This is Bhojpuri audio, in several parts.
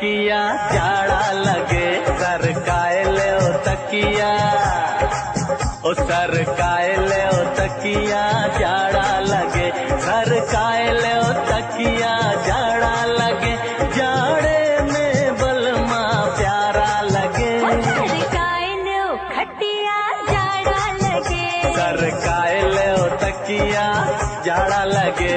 तकिया जाड़ा लगे, सरकाए ले ओ तकिया, ओ सरकाए ले ओ तकिया जाड़ा लगे, सरकाए ले ओ तकिया जाड़ा लगे, जाड़े में बलमा प्यारा लगे, सरकाए ले ओ खटिया जाड़ा लगे, सरकाए ले ओ तकिया जाड़ा लगे।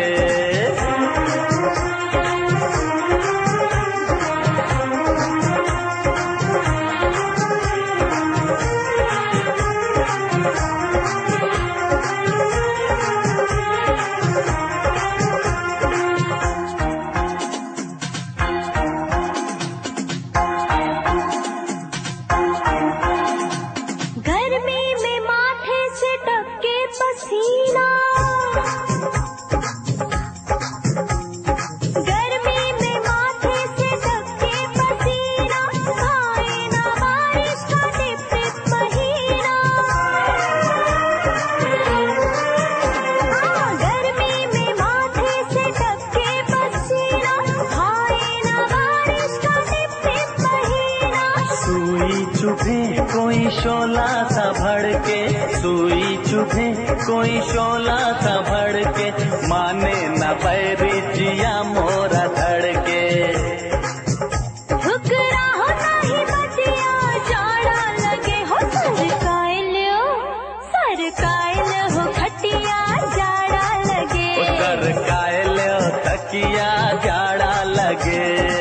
कोई शोला सा भड़के, सुई चुभे कोई शोला सा भड़के, माने न बैरी जिया मोरा धड़के, ठुकरा हो नहीं बतिया जाड़ा लगे, हो सरकाए ले हो खटिया जाड़ा लगे, सरकाए ले ओ तकिया जाड़ा लगे।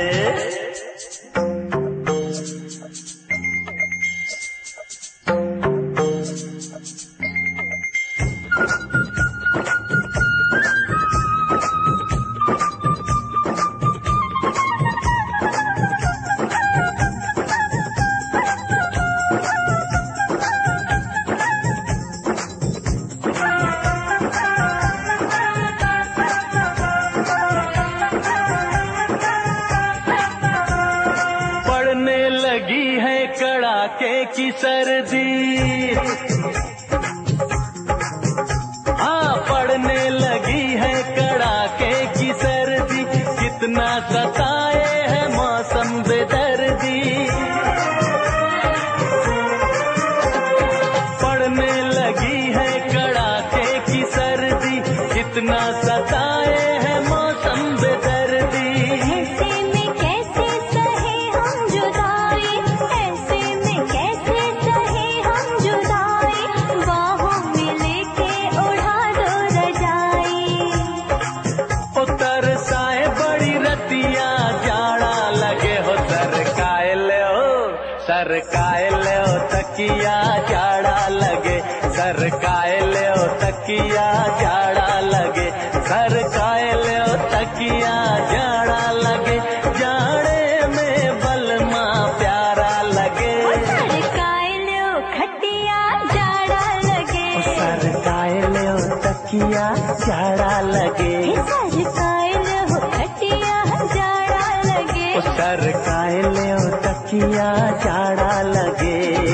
लगी है कड़ाके की सर्दी, हाँ पड़ने लगी है कड़ाके की सर्दी, कितना सताए है मौसम बेदर्दी, पड़ने लगी है कड़ाके की सर्दी, कितना सताए है मौसम बेदर्दी, सरकाए ले ओ तकिया जाड़ा लगे, सरकाए ले ओ तकिया जाड़ा लगे, सरकाए ले ओ तकिया जाड़ा लगे, जाड़े में बलमा प्यारा लगे, सरकाए ले ओ खटिया जाड़ा लगे, सरकाए ले ओ तकिया जाड़ा लगे, सरकाए ले ओ खटिया जाड़ा लगे, सरकाए ले ओ तकिया जाड़ा लगे।